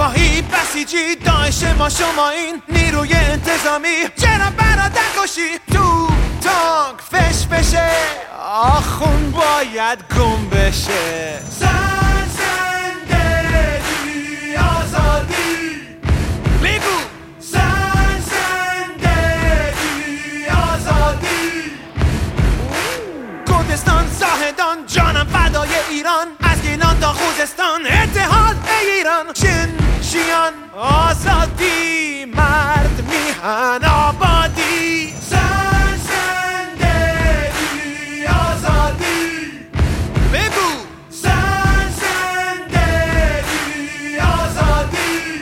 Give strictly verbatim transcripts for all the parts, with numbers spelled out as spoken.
سپاهی بسیجی داعش ما شما این نیروی انتظامی چرا برادر کشی تو تانک فش فشه آخون باید گم بشه زن زندگی آزادی بگو زن زندگی آزادی کردستان زاهدان جانم فدای ایران از گیلان تا خوزستان اتحاد ایران شن شیان آزادی مرد میهن آبادی زن زندگی آزادی بگو زن زندگی آزادی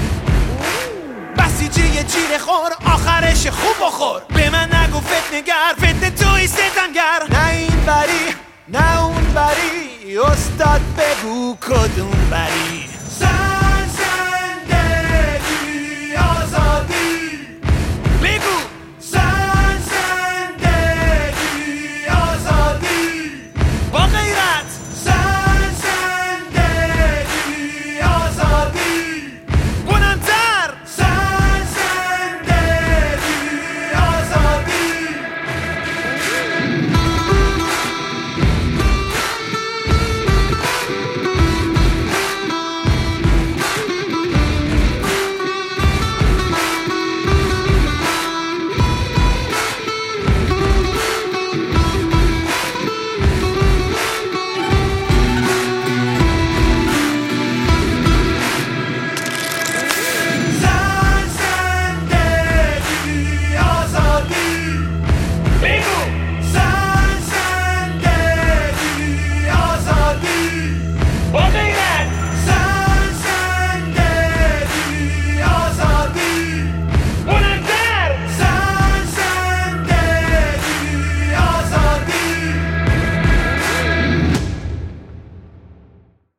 بسیجی جیره خور آخرش خوب بخور به من نگو فتنگر فتنه توی ستمگر نه این بری نه اون بری استاد بگو کدوم بری